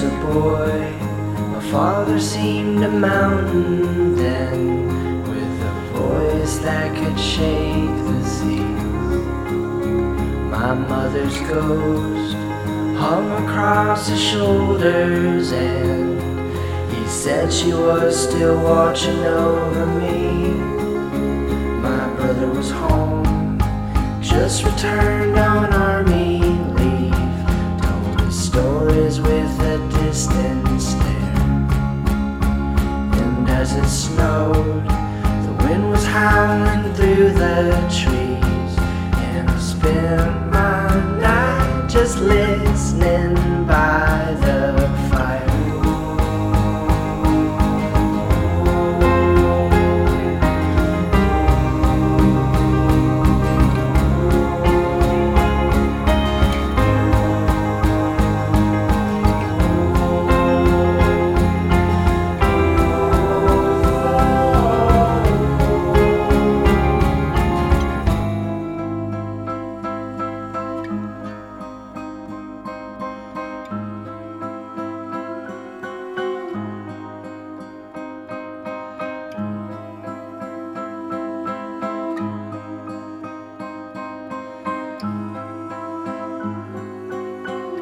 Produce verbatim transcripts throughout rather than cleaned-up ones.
a boy, my father seemed a mountain then, with a voice that could shake the seas. My mother's ghost hung across his shoulders, and he said she was still watching over me. My brother was home, just returned on army leave, told his stories with a distant stare. And as it snowed, the wind was howling through the trees, and I spent my night just listening by the fire.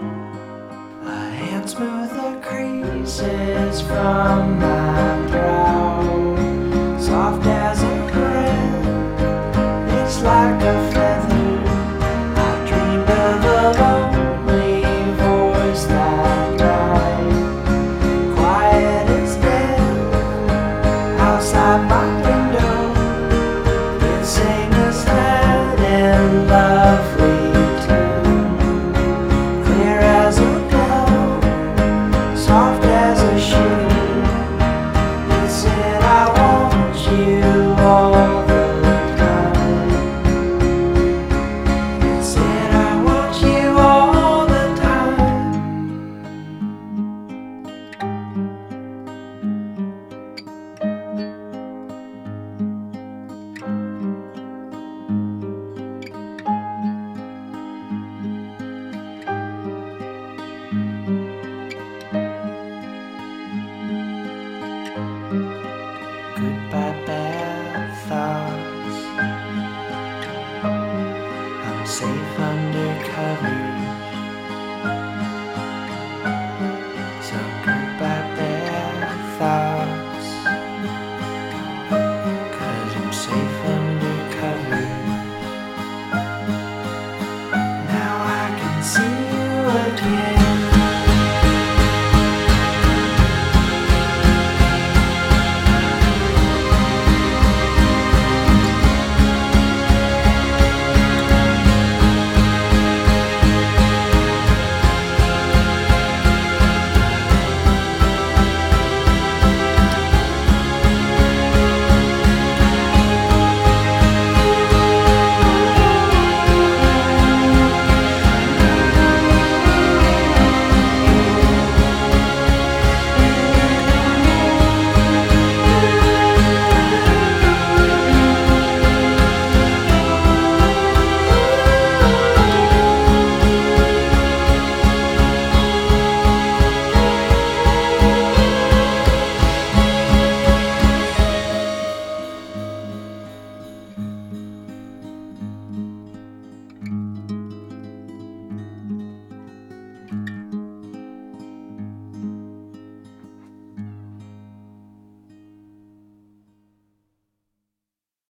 Smooth the creases from my brow.